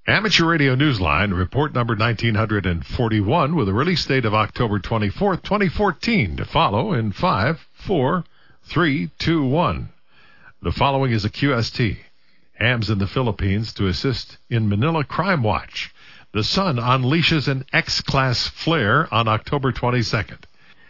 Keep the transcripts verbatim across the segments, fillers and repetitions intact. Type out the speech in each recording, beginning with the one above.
Amateur Radio Newsline, report number nineteen forty-one, with a release date of October twenty-fourth, twenty fourteen, to follow in five, four, three, two, one. The following is a Q S T. Hams in the Philippines to assist in Manila Crime Watch. The Sun unleashes an X-class flare on October twenty-second.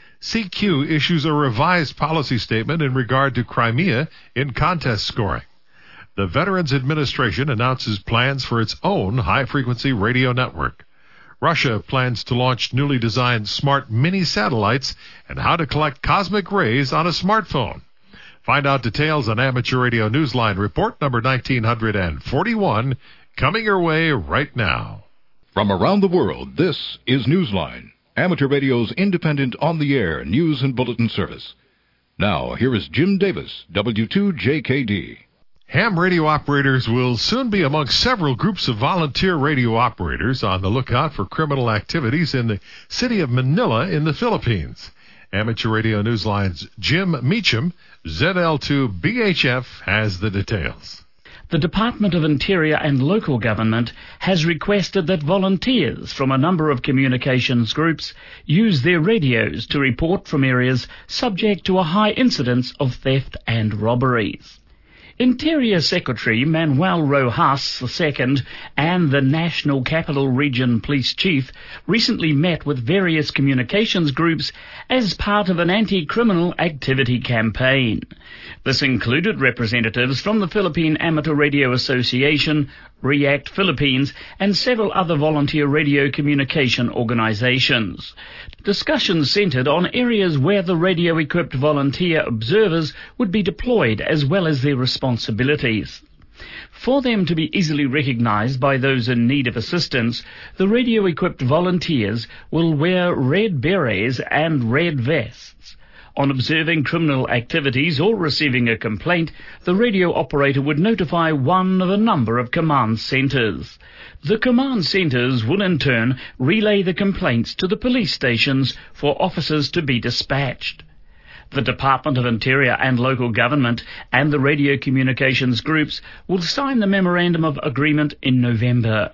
C Q issues a revised policy statement in regard to Crimea in contest scoring. The Veterans Administration announces plans for its own high-frequency radio network. Russia plans to launch newly designed smart mini-satellites and how to collect cosmic rays on a smartphone. Find out details on Amateur Radio Newsline report number nineteen forty-one, coming your way right now. From around the world, this is Newsline, Amateur Radio's independent on-the-air news and bulletin service. Now, here is Jim Davis, W two J K D. Ham radio operators will soon be among several groups of volunteer radio operators on the lookout for criminal activities in the city of Manila in the Philippines. Amateur Radio Newsline's Jim Meacham, Z L two B H F, has the details. The Department of Interior and Local Government has requested that volunteers from a number of communications groups use their radios to report from areas subject to a high incidence of theft and robberies. Interior Secretary Manuel Rojas the Second and the National Capital Region Police Chief recently met with various communications groups as part of an anti-criminal activity campaign. This included representatives from the Philippine Amateur Radio Association, REACT Philippines, and several other volunteer radio communication organizations. Discussions centered on areas where the radio-equipped volunteer observers would be deployed, as well as their responsibilities. For them to be easily recognized by those in need of assistance, the radio-equipped volunteers will wear red berets and red vests. On observing criminal activities or receiving a complaint, the radio operator would notify one of a number of command centers. The command centers will in turn relay the complaints to the police stations for officers to be dispatched. The Department of Interior and Local Government and the radio communications groups will sign the Memorandum of Agreement in November.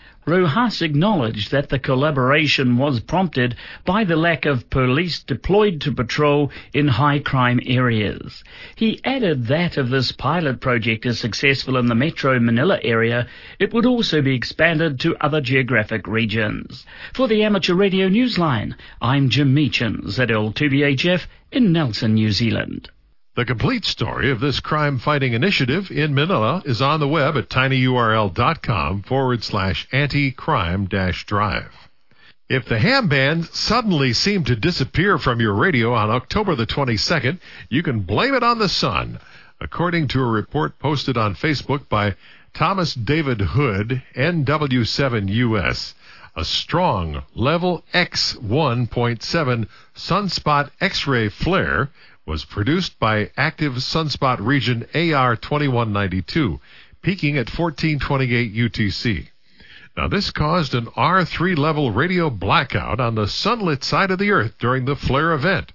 Rojas acknowledged that the collaboration was prompted by the lack of police deployed to patrol in high-crime areas. He added that if this pilot project is successful in the Metro Manila area, it would also be expanded to other geographic regions. For the Amateur Radio Newsline, I'm Jim Meacham, Z L two B H F in Nelson, New Zealand. The complete story of this crime-fighting initiative in Manila is on the web at tinyurl.com forward slash anti-crime dash drive. If the ham band suddenly seemed to disappear from your radio on October the twenty-second, you can blame it on the sun, according to a report posted on Facebook by Thomas David Hood, N W seven U S. A strong level X one point seven sunspot X-ray flare was produced by active sunspot region A R twenty-one ninety-two, peaking at fourteen twenty-eight U T C. Now, this caused an R three level radio blackout on the sunlit side of the Earth during the flare event.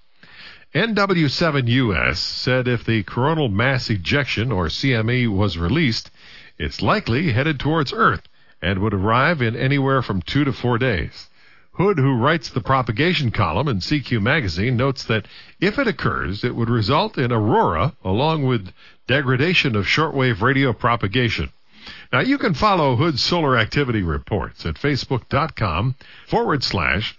N W seven U S said if the coronal mass ejection, or C M E, was released, it's likely headed towards Earth and would arrive in anywhere from two to four days. Hood, who writes the propagation column in C Q magazine, notes that if it occurs, it would result in aurora along with degradation of shortwave radio propagation. Now, you can follow Hood's solar activity reports at facebook.com forward slash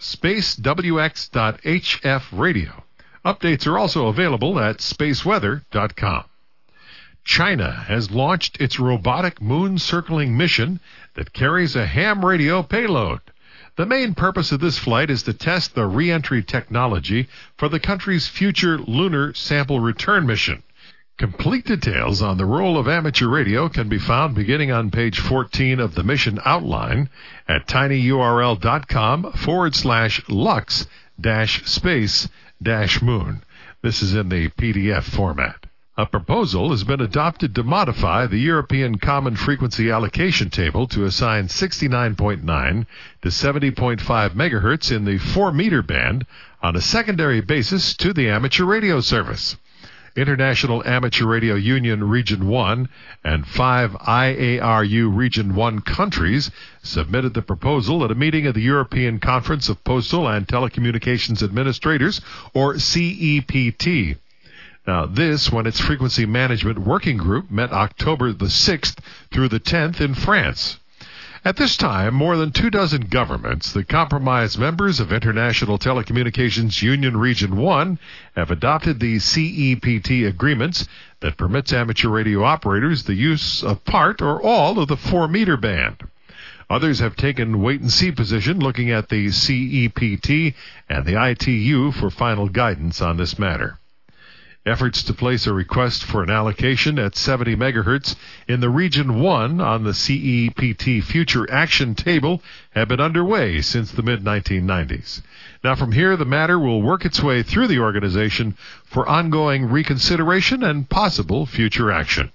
spacewx.hf radio. Updates are also available at spaceweather dot com. China has launched its robotic moon-circling mission that carries a ham radio payload. The main purpose of this flight is to test the re-entry technology for the country's future lunar sample return mission. Complete details on the role of amateur radio can be found beginning on page fourteen of the mission outline at tinyurl.com forward slash lux dash space dash moon. This is in the P D F format. A proposal has been adopted to modify the European Common Frequency Allocation Table to assign sixty-nine point nine to seventy point five megahertz in the four meter band on a secondary basis to the amateur radio service. International Amateur Radio Union Region one and five I A R U Region one countries submitted the proposal at a meeting of the European Conference of Postal and Telecommunications Administrators, or C E P T. Now, this when its Frequency Management Working Group met October the sixth through the tenth in France. At this time, more than two dozen governments, the compromise members of International Telecommunications Union Region one, have adopted the C E P T agreements that permits amateur radio operators the use of part or all of the four-meter band. Others have taken wait-and-see position looking at the C E P T and the I T U for final guidance on this matter. Efforts to place a request for an allocation at seventy megahertz in the Region one on the C E P T Future Action Table have been underway since the mid nineteen nineties. Now from here, the matter will work its way through the organization for ongoing reconsideration and possible future action.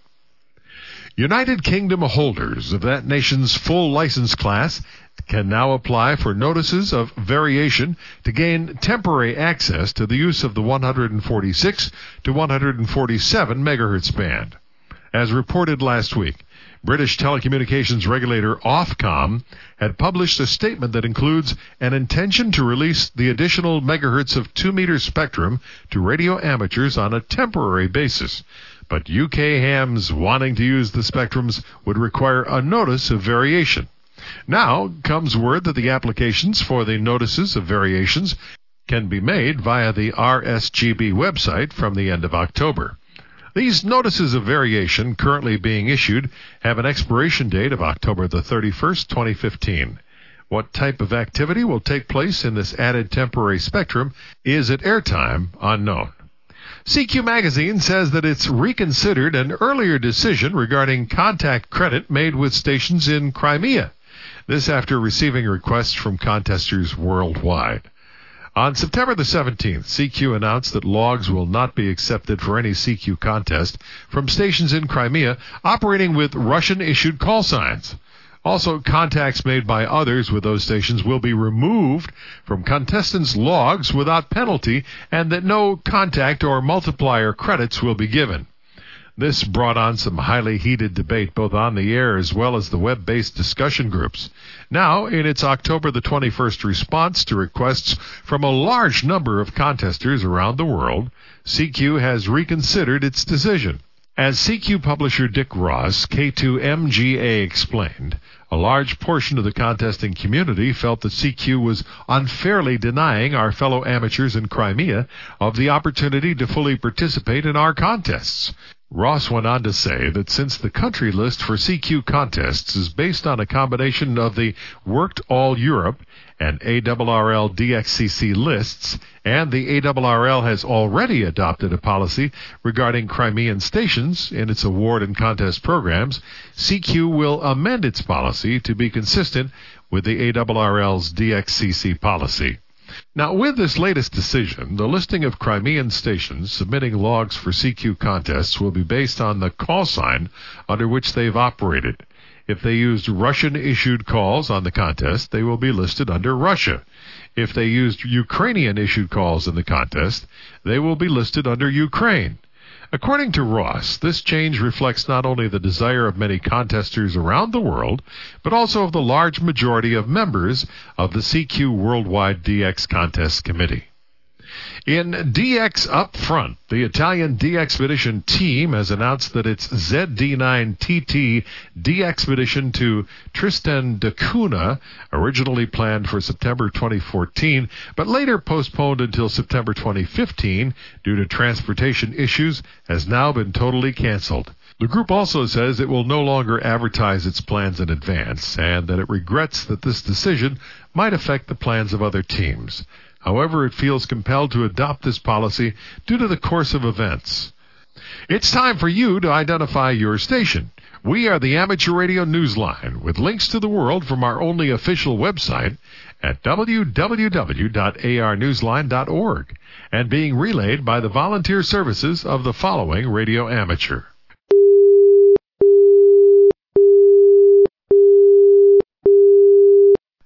United Kingdom holders of that nation's full license class can now apply for notices of variation to gain temporary access to the use of the one forty-six to one forty-seven megahertz band. As reported last week, British telecommunications regulator Ofcom had published a statement that includes an intention to release the additional megahertz of two-meter spectrum to radio amateurs on a temporary basis. But U K hams wanting to use the spectrums would require a notice of variation. Now comes word that the applications for the notices of variations can be made via the R S G B website from the end of October. These notices of variation currently being issued have an expiration date of October the thirty-first, twenty fifteen. What type of activity will take place in this added temporary spectrum is at airtime unknown. C Q Magazine says that it's reconsidered an earlier decision regarding contact credit made with stations in Crimea. This after receiving requests from contesters worldwide. On September the seventeenth, C Q announced that logs will not be accepted for any C Q contest from stations in Crimea operating with Russian-issued call signs. Also, contacts made by others with those stations will be removed from contestants' logs without penalty, and that no contact or multiplier credits will be given. This brought on some highly heated debate both on the air as well as the web-based discussion groups. Now, in its October the twenty-first response to requests from a large number of contesters around the world, C Q has reconsidered its decision. As C Q publisher Dick Ross, K two M G A, explained, a large portion of the contesting community felt that C Q was unfairly denying our fellow amateurs in Crimea of the opportunity to fully participate in our contests. Ross went on to say that since the country list for C Q contests is based on a combination of the Worked All Europe and A R R L D X C C lists, and the A R R L has already adopted a policy regarding Crimean stations in its award and contest programs, C Q will amend its policy to be consistent with the A R R L's D X C C policy. Now, with this latest decision, the listing of Crimean stations submitting logs for C Q contests will be based on the call sign under which they've operated. If they used Russian-issued calls on the contest, they will be listed under Russia. If they used Ukrainian-issued calls in the contest, they will be listed under Ukraine. According to Ross, this change reflects not only the desire of many contesters around the world, but also of the large majority of members of the C Q Worldwide D X Contest Committee. In D X Upfront, the Italian D-Expedition team has announced that its Z D nine T T D-Expedition to Tristan da Cunha, originally planned for September twenty fourteen, but later postponed until September twenty fifteen due to transportation issues, has now been totally canceled. The group also says it will no longer advertise its plans in advance, and that it regrets that this decision might affect the plans of other teams. However, it feels compelled to adopt this policy due to the course of events. It's time for you to identify your station. We are the Amateur Radio Newsline, with links to the world from our only official website at w w w dot a r newsline dot org, and being relayed by the volunteer services of the following radio amateur.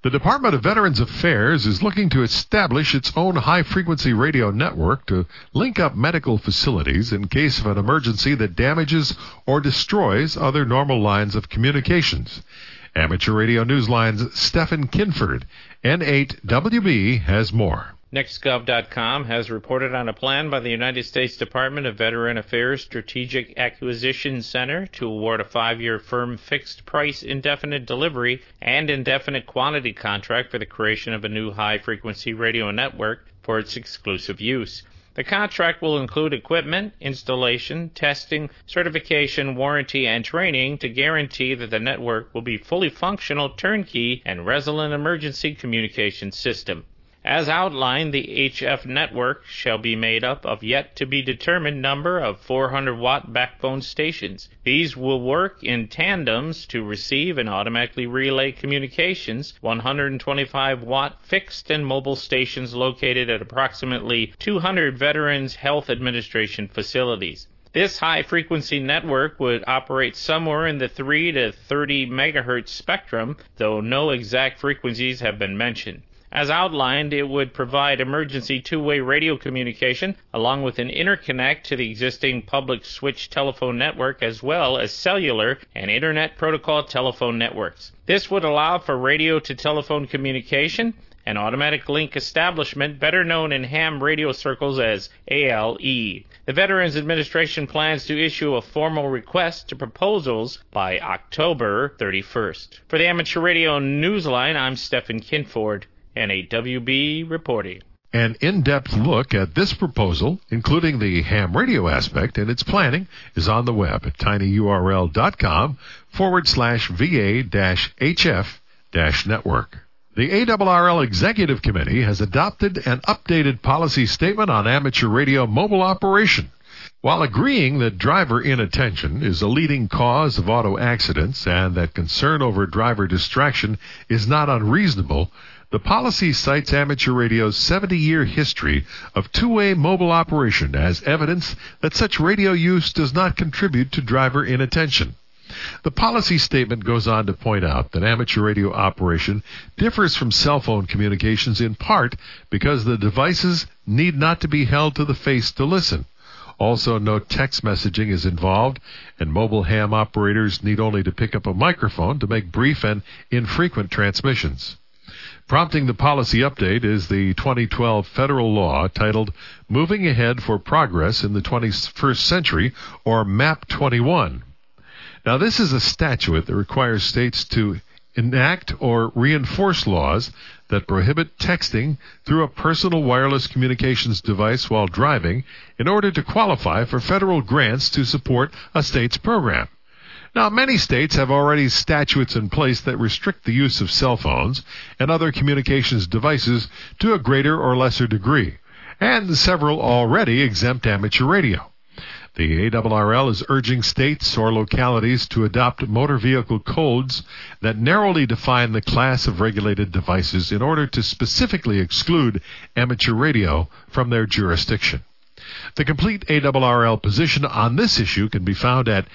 The Department of Veterans Affairs is looking to establish its own high-frequency radio network to link up medical facilities in case of an emergency that damages or destroys other normal lines of communications. Amateur Radio Newsline's Stephen Kinford, N eight W B, has more. Next Gov dot com has reported on a plan by the United States Department of Veteran Affairs Strategic Acquisition Center to award a five-year firm fixed-price indefinite delivery and indefinite quantity contract for the creation of a new high-frequency radio network for its exclusive use. The contract will include equipment, installation, testing, certification, warranty, and training to guarantee that the network will be fully functional, turnkey, and resilient emergency communication system. As outlined, the H F network shall be made up of yet-to-be-determined number of four hundred watt backbone stations. These will work in tandems to receive and automatically relay communications, one hundred twenty-five watt fixed and mobile stations located at approximately two hundred Veterans Health Administration facilities. This high-frequency network would operate somewhere in the three to thirty megahertz spectrum, though no exact frequencies have been mentioned. As outlined, it would provide emergency two-way radio communication along with an interconnect to the existing public switch telephone network as well as cellular and Internet Protocol telephone networks. This would allow for radio-to-telephone communication and automatic link establishment, better known in ham radio circles as A L E. The Veterans Administration plans to issue a formal request to proposals by October thirty-first. For the Amateur Radio Newsline, I'm Stephen Kinford. N eight W B reporting. An in-depth look at this proposal, including the ham radio aspect and its planning, is on the web at tinyurl.com forward slash VA dash HF dash network. The A R R L Executive Committee has adopted an updated policy statement on amateur radio mobile operation. While agreeing that driver inattention is a leading cause of auto accidents and that concern over driver distraction is not unreasonable, the policy cites amateur radio's seventy-year history of two-way mobile operation as evidence that such radio use does not contribute to driver inattention. The policy statement goes on to point out that amateur radio operation differs from cell phone communications in part because the devices need not to be held to the face to listen. Also, no text messaging is involved, and mobile ham operators need only to pick up a microphone to make brief and infrequent transmissions. Prompting the policy update is the twenty twelve federal law titled Moving Ahead for Progress in the twenty-first Century, or MAP twenty-one. Now, this is a statute that requires states to enact or reinforce laws that prohibit texting through a personal wireless communications device while driving in order to qualify for federal grants to support a state's program. Now, many states have already statutes in place that restrict the use of cell phones and other communications devices to a greater or lesser degree, and several already exempt amateur radio. The A R R L is urging states or localities to adopt motor vehicle codes that narrowly define the class of regulated devices in order to specifically exclude amateur radio from their jurisdiction. The complete A R R L position on this issue can be found at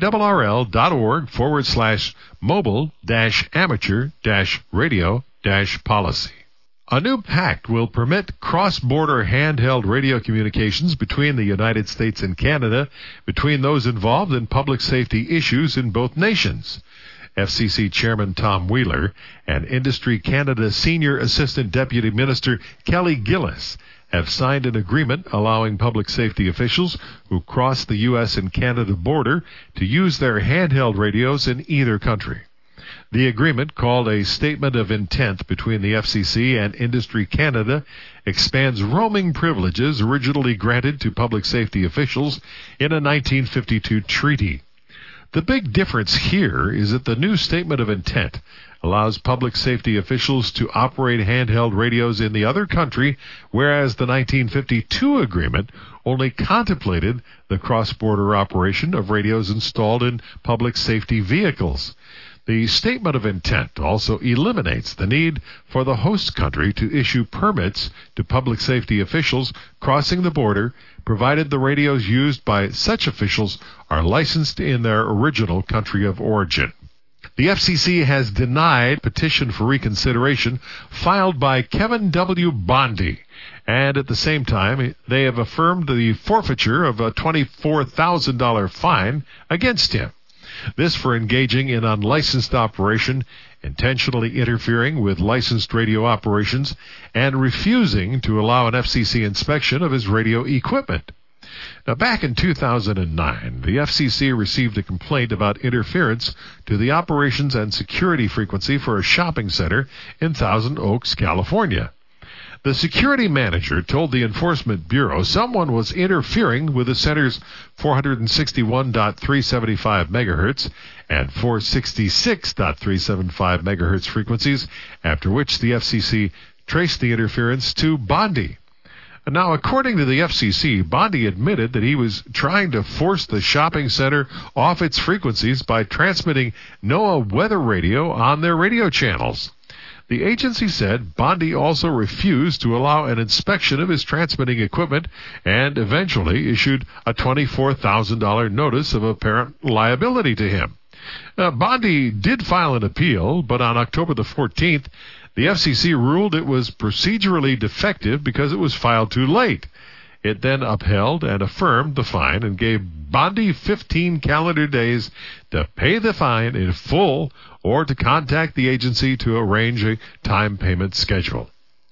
arrl.org forward slash mobile dash amateur dash radio dash policy. A new pact will permit cross-border handheld radio communications between the United States and Canada between those involved in public safety issues in both nations. F C C Chairman Tom Wheeler and Industry Canada Senior Assistant Deputy Minister Kelly Gillis have signed an agreement allowing public safety officials who cross the U S and Canada border to use their handheld radios in either country. The agreement, called a Statement of Intent between the F C C and Industry Canada, expands roaming privileges originally granted to public safety officials in a nineteen fifty-two treaty. The big difference here is that the new Statement of Intent allows public safety officials to operate handheld radios in the other country, whereas the nineteen fifty-two agreement only contemplated the cross-border operation of radios installed in public safety vehicles. The Statement of Intent also eliminates the need for the host country to issue permits to public safety officials crossing the border, provided the radios used by such officials are licensed in their original country of origin. The F C C has denied petition for reconsideration filed by Kevin W. Bondi, and at the same time, they have affirmed the forfeiture of a twenty-four thousand dollars fine against him. This for engaging in unlicensed operation, intentionally interfering with licensed radio operations, and refusing to allow an F C C inspection of his radio equipment. Now, back in two thousand nine, the F C C received a complaint about interference to the operations and security frequency for a shopping center in Thousand Oaks, California. The security manager told the Enforcement Bureau someone was interfering with the center's four sixty-one point three seven five megahertz and four sixty-six point three seven five megahertz frequencies, after which the F C C traced the interference to Bondi. Now, according to the F C C, Bondi admitted that he was trying to force the shopping center off its frequencies by transmitting NOAA weather radio on their radio channels. The agency said Bondi also refused to allow an inspection of his transmitting equipment and eventually issued a twenty-four thousand dollars notice of apparent liability to him. Uh, Bondi did file an appeal, but on October the fourteenth, the F C C ruled it was procedurally defective because it was filed too late. It then upheld and affirmed the fine and gave Bondi fifteen calendar days to pay the fine in full or to contact the agency to arrange a time payment schedule.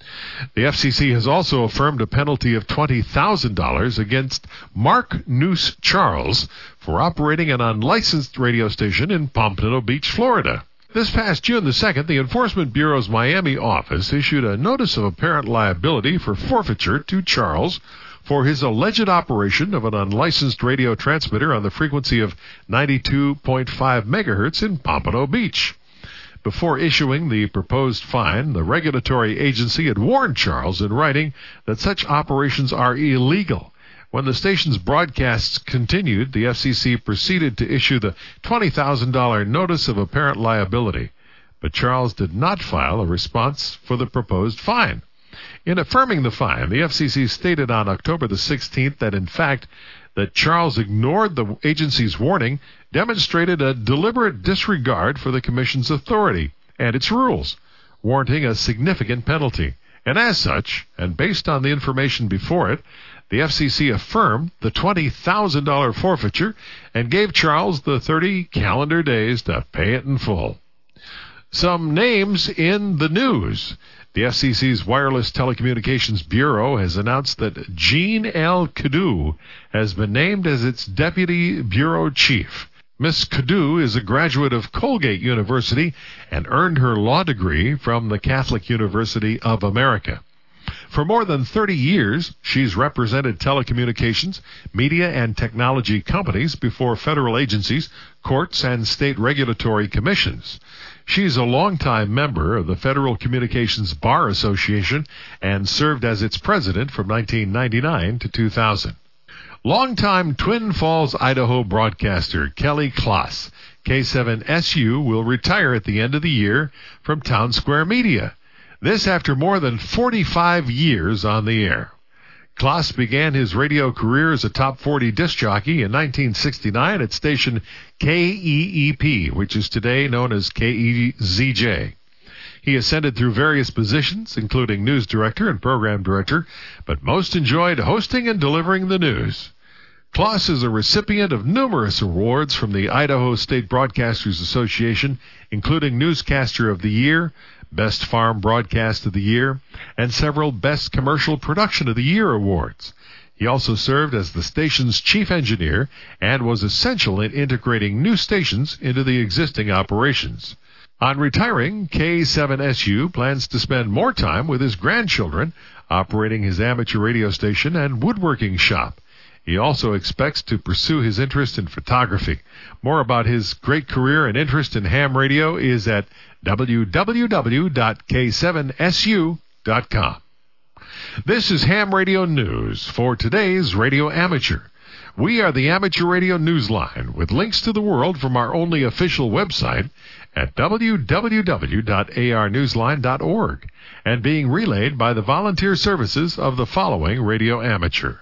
The F C C has also affirmed a penalty of twenty thousand dollars against Mark Noose Charles for operating an unlicensed radio station in Pompano Beach, Florida. This past June the second, the Enforcement Bureau's Miami office issued a notice of apparent liability for forfeiture to Charles for his alleged operation of an unlicensed radio transmitter on the frequency of ninety-two point five megahertz in Pompano Beach. Before issuing the proposed fine, the regulatory agency had warned Charles in writing that such operations are illegal. When the station's broadcasts continued, the F C C proceeded to issue the twenty thousand dollars notice of apparent liability, but Charles did not file a response for the proposed fine. In affirming the fine, the F C C stated on October the sixteenth that, in fact, that Charles ignored the agency's warning demonstrated a deliberate disregard for the Commission's authority and its rules, warranting a significant penalty. And as such, and based on the information before it, the F C C affirmed the twenty thousand dollars forfeiture and gave Charles the thirty calendar days to pay it in full. Some names in the news. The F C C's Wireless Telecommunications Bureau has announced that Jean L. Cadieux has been named as its Deputy Bureau Chief. Miss Cadieux is a graduate of Colgate University and earned her law degree from the Catholic University of America. For more than thirty years, she's represented telecommunications, media, and technology companies before federal agencies, courts, and state regulatory commissions. She's a longtime member of the Federal Communications Bar Association and served as its president from nineteen ninety-nine to two thousand. Longtime Twin Falls, Idaho broadcaster Kelly Klaas, K seven S U, will retire at the end of the year from Town Square Media. This after more than forty-five years on the air. Klaas began his radio career as a top forty disc jockey in nineteen sixty-nine at station K E E P, which is today known as K E Z J. He ascended through various positions, including news director and program director, but most enjoyed hosting and delivering the news. Klaas is a recipient of numerous awards from the Idaho State Broadcasters Association, including Newscaster of the Year, Best Farm Broadcast of the Year, and several Best Commercial Production of the Year awards. He also served as the station's chief engineer and was essential in integrating new stations into the existing operations. On retiring, K seven S U plans to spend more time with his grandchildren, operating his amateur radio station and woodworking shop. He also expects to pursue his interest in photography. More about his great career and interest in ham radio is at w w w dot k seven s u dot com. This is Ham Radio News for today's Radio Amateur. We are the Amateur Radio Newsline with links to the world from our only official website at w w w dot a r newsline dot org and being relayed by the volunteer services of the following Radio Amateur.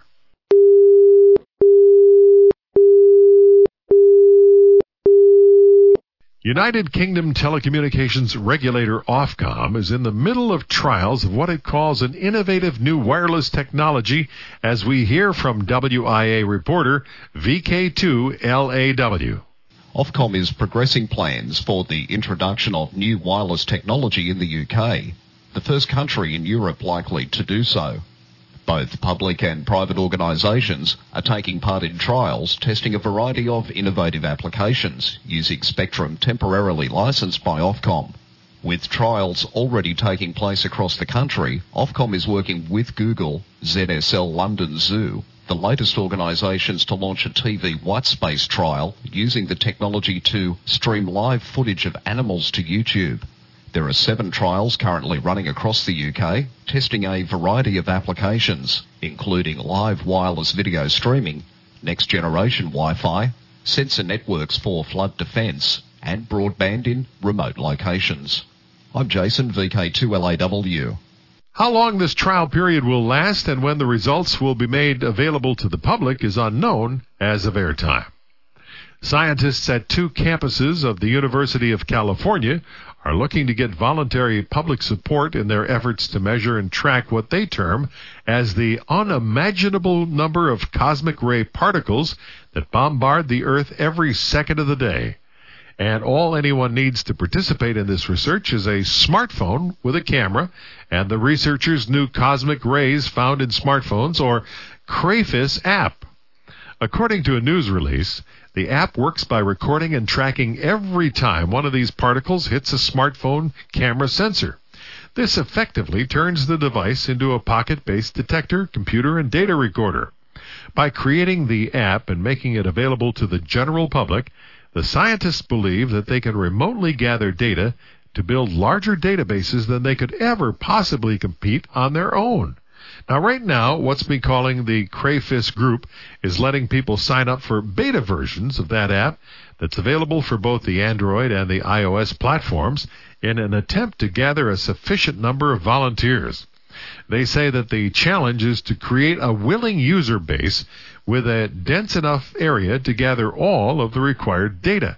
United Kingdom telecommunications regulator Ofcom is in the middle of trials of what it calls an innovative new wireless technology, as we hear from W I A reporter V K two L A W. Ofcom is progressing plans for the introduction of new wireless technology in the U K, the first country in Europe likely to do so. Both public and private organisations are taking part in trials testing a variety of innovative applications using spectrum temporarily licensed by Ofcom. With trials already taking place across the country, Ofcom is working with Google, Z S L London Zoo, the latest organisations to launch a T V whitespace trial using the technology to stream live footage of animals to YouTube. There are seven trials currently running across the U K, testing a variety of applications, including live wireless video streaming, next-generation Wi-Fi, sensor networks for flood defence, and broadband in remote locations. I'm Jason, V K two L A W. How long this trial period will last and when the results will be made available to the public is unknown as of airtime. Scientists at two campuses of the University of California are looking to get voluntary public support in their efforts to measure and track what they term as the unimaginable number of cosmic ray particles that bombard the Earth every second of the day. And all anyone needs to participate in this research is a smartphone with a camera and the researchers' new Cosmic Rays Found in Smartphones, or Crayfish app. According to a news release, the app works by recording and tracking every time one of these particles hits a smartphone camera sensor. This effectively turns the device into a pocket-based detector, computer, and data recorder. By creating the app and making it available to the general public, the scientists believe that they can remotely gather data to build larger databases than they could ever possibly compete on their own. Now, right now, what's been calling the Crayfish Group is letting people sign up for beta versions of that app that's available for both the Android and the iOS platforms in an attempt to gather a sufficient number of volunteers. They say that the challenge is to create a willing user base with a dense enough area to gather all of the required data.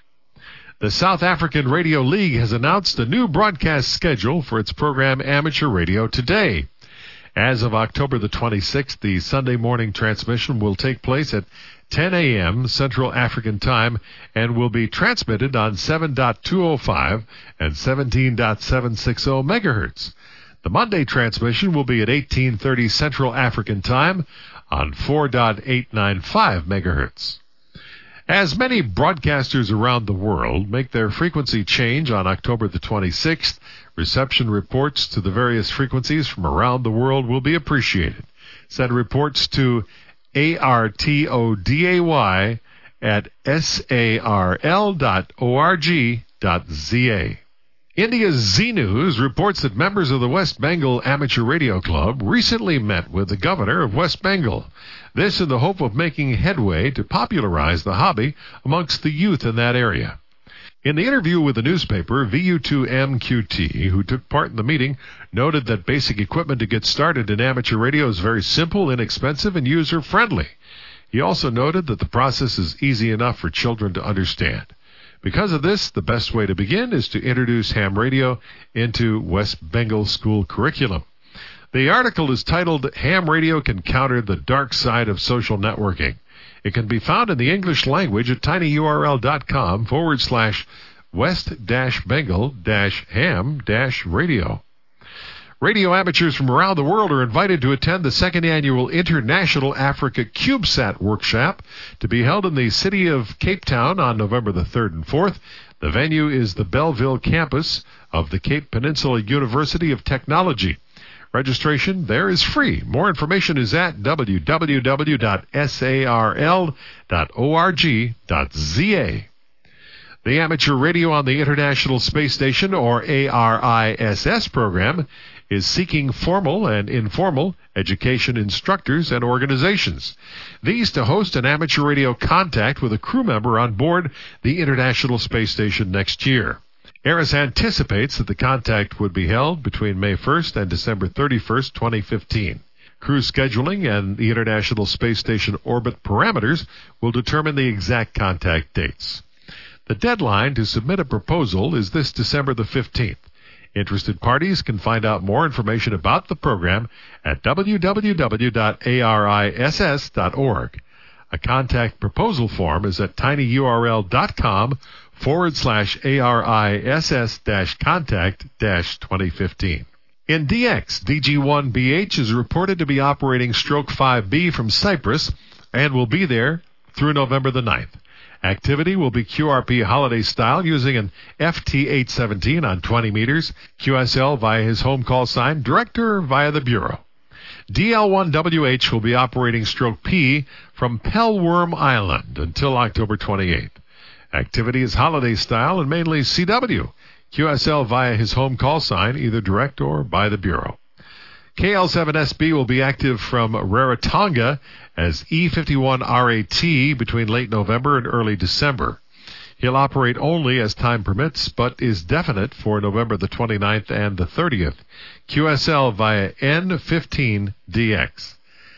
The South African Radio League has announced a new broadcast schedule for its program Amateur Radio Today. As of October the twenty-sixth, the Sunday morning transmission will take place at ten a.m. Central African Time and will be transmitted on seven point two oh five and seventeen point seven six oh megahertz. The Monday transmission will be at eighteen thirty Central African Time on four point eight nine five megahertz. As many broadcasters around the world make their frequency change on October the twenty-sixth, reception reports to the various frequencies from around the world will be appreciated. Send reports to A R T O D A Y at sarl dot org dot z a. India's Zee News reports that members of the West Bengal Amateur Radio Club recently met with the governor of West Bengal. This in the hope of making headway to popularize the hobby amongst the youth in that area. In the interview with the newspaper, V U two M Q T, who took part in the meeting, noted that basic equipment to get started in amateur radio is very simple, inexpensive, and user-friendly. He also noted that the process is easy enough for children to understand. Because of this, the best way to begin is to introduce ham radio into West Bengal school curriculum. The article is titled, Ham Radio Can Counter the Dark Side of Social Networking. It can be found in the English language at tinyurl.com forward slash west dash bengal dash ham dash radio. Radio amateurs from around the world are invited to attend the second annual International Africa CubeSat Workshop to be held in the city of Cape Town on November the third and fourth. The venue is the Belleville campus of the Cape Peninsula University of Technology. Registration there is free. More information is at w w w dot sarl dot org dot z a. The Amateur Radio on the International Space Station, or A R I S S program, is seeking formal and informal education instructors and organizations. These to host an amateur radio contact with a crew member on board the International Space Station next year. ARIS anticipates that the contact would be held between May first and December thirty-first, twenty fifteen. Crew scheduling and the International Space Station orbit parameters will determine the exact contact dates. The deadline to submit a proposal is this December the fifteenth. Interested parties can find out more information about the program at w w w dot ariss dot org. A contact proposal form is at tinyurl.com forward slash ariss dash contact dash 2015. In D X, D G one B H is reported to be operating Stroke five B from Cyprus and will be there through November the ninth. Activity will be Q R P holiday style using an F T eight seventeen on twenty meters, Q S L via his home call sign, director via the Bureau. D L one W H will be operating Stroke P from Pellworm Island until October twenty-eighth. Activity is holiday style and mainly C W. Q S L via his home call sign, either direct or by the Bureau. K L seven S B will be active from Rarotonga as E fifty-one R A T between late November and early December. He'll operate only as time permits, but is definite for November the twenty-ninth and the thirtieth. Q S L via N fifteen D X.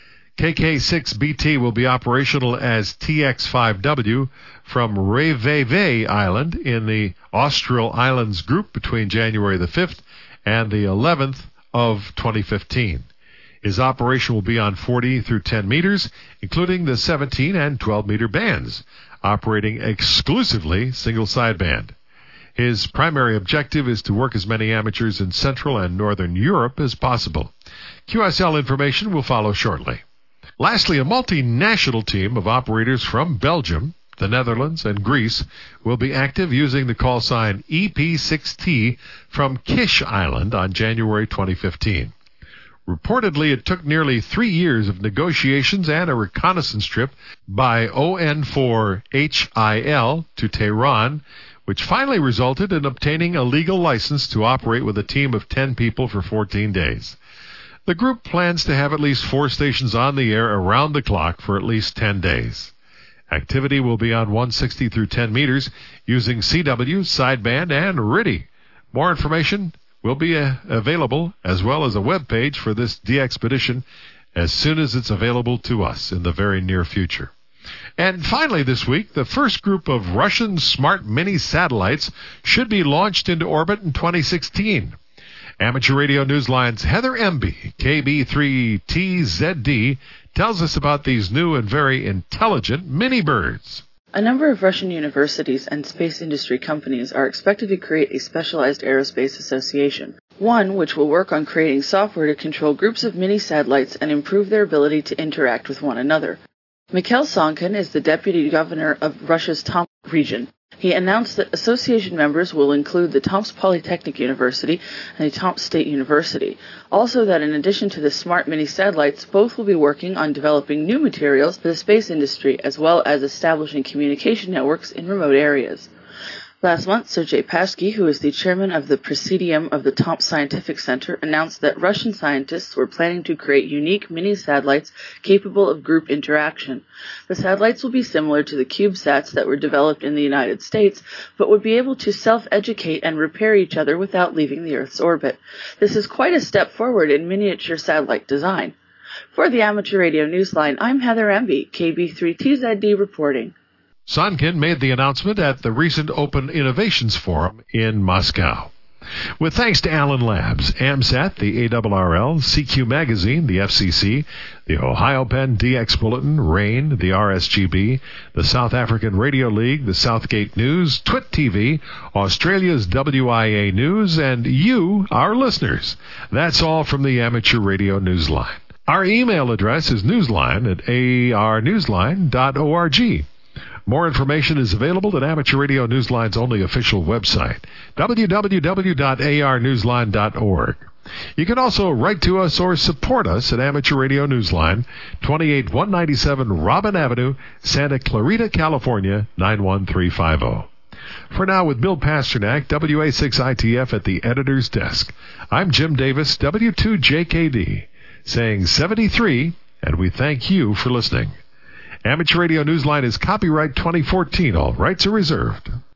K K six B T will be operational as T X five W from Reykjavik Island in the Austral Islands group between January the fifth and the eleventh of twenty fifteen. His operation will be on forty through ten meters, including the seventeen and twelve meter bands, operating exclusively single sideband. His primary objective is to work as many amateurs in Central and Northern Europe as possible. Q S L information will follow shortly. Lastly, a multinational team of operators from Belgium, the Netherlands, and Greece will be active using the call sign E P six T from Kish Island on January twenty fifteen. Reportedly, it took nearly three years of negotiations and a reconnaissance trip by O N four H I L to Tehran, which finally resulted in obtaining a legal license to operate with a team of ten people for fourteen days. The group plans to have at least four stations on the air around the clock for at least ten days. Activity will be on one sixty through ten meters using C W, sideband, and R T I. More information will be uh, available, as well as a web page for this de-expedition, as soon as it's available to us in the very near future. And finally this week, the first group of Russian smart mini satellites should be launched into orbit in twenty sixteen. Amateur Radio Newsline's Heather Emby, K B three T Z D, tells us about these new and very intelligent mini birds. A number of Russian universities and space industry companies are expected to create a specialized aerospace association, one which will work on creating software to control groups of mini satellites and improve their ability to interact with one another. Mikhail Sonkin is the deputy governor of Russia's Tomsk region. He announced that association members will include the Tomsk Polytechnic University and the Tomsk State University. Also that in addition to the smart mini satellites, both will be working on developing new materials for the space industry as well as establishing communication networks in remote areas. Last month, Sergei Pashky, who is the chairman of the Presidium of the Tomsk Scientific Center, announced that Russian scientists were planning to create unique mini-satellites capable of group interaction. The satellites will be similar to the CubeSats that were developed in the United States, but would be able to self-educate and repair each other without leaving the Earth's orbit. This is quite a step forward in miniature satellite design. For the Amateur Radio Newsline, I'm Heather Emby, K B three T Z D reporting. Sonkin made the announcement at the recent Open Innovations Forum in Moscow. With thanks to Allen Labs, AMSAT, the A R R L, C Q Magazine, the F C C, the Ohio Penn D X Bulletin, RAIN, the R S G B, the South African Radio League, the Southgate News, Twit T V, Australia's W I A News, and you, our listeners. That's all from the Amateur Radio Newsline. Our email address is newsline at a r newsline dot org. More information is available at Amateur Radio Newsline's only official website, w w w dot a r newsline dot org. You can also write to us or support us at Amateur Radio Newsline, twenty-eight one ninety-seven Robin Avenue, Santa Clarita, California, nine one three five zero. For now, with Bill Pasternak, W A six I T F at the editor's desk, I'm Jim Davis, W two J K D, saying seventy-three, and we thank you for listening. Amateur Radio Newsline is copyright twenty fourteen. All rights are reserved.